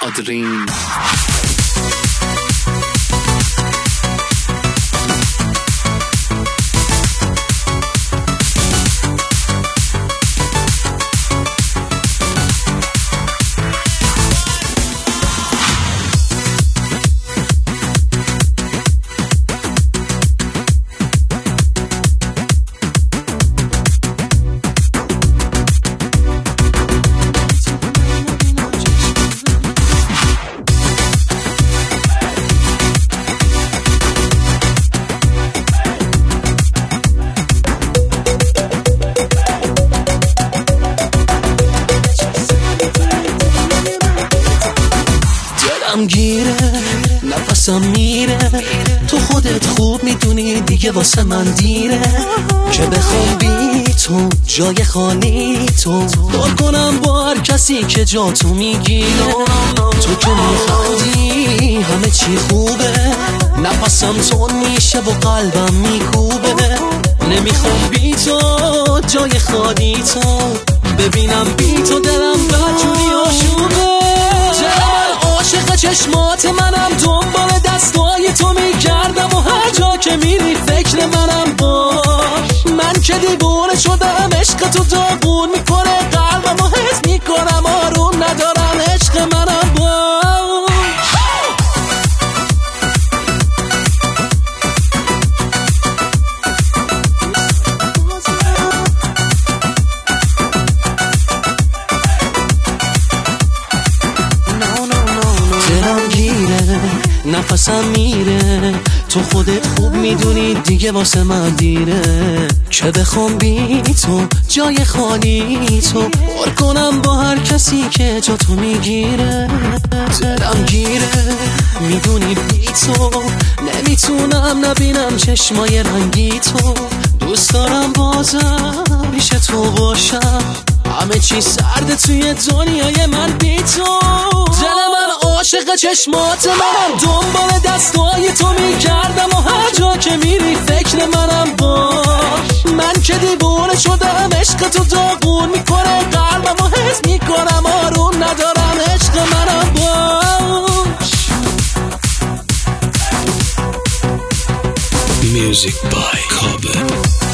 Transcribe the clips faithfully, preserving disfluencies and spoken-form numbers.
آدرین. گیره نفسم میره، تو خودت خوب میدونی دیگه واسه من دیره که بخوام بی تو جای خالی تو دار کنم با هر کسی که جا تو میگیره. تو که میخندی همه چی خوبه، نفسم تون میشه و قلبم میکوبه. نمیخوام بی تو جای خالی تو ببینم، بی تو دلم بدجوری آشوبه. عاشق چشمات منم، دنبال دستای تو میکردم و هر جا که میری فکر منم باش. من که دیوونه شدم، عشق تو داغون میکنه قلبم و حس میکنم آروم ندارم، عشق منم باش. نفسم میره، تو خودت خوب میدونی دیگه واسه من دیره که بخوام بی تو جای خالی تو پر کنم با هر کسی که جا تو میگیره. دلم گیره میدونی بی تو نمیتونم نبینم چشمای رنگی تو. دوست دارم بازم پیش تو باشم، همه چی سرده توی دنیای من بی تو. دل من عاشق چشمات منم، دنبال دستای تو میکردم و هر جا که میری فکر منم باش. من که دیوونه شدم، عشق تو داغون میکنه قلبم و حس میکنم آروم ندارم، عشق منم باش. Music by Carbon.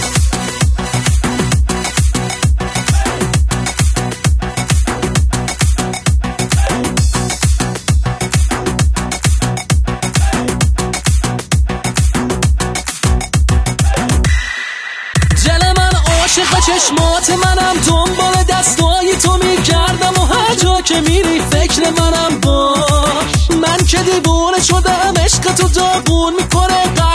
عاشق چشمات منم، دنبال دستای تو میکردم و هر جا که میری فکر منم باش. من که دیوونه شدم، عشق تو داغون میکنه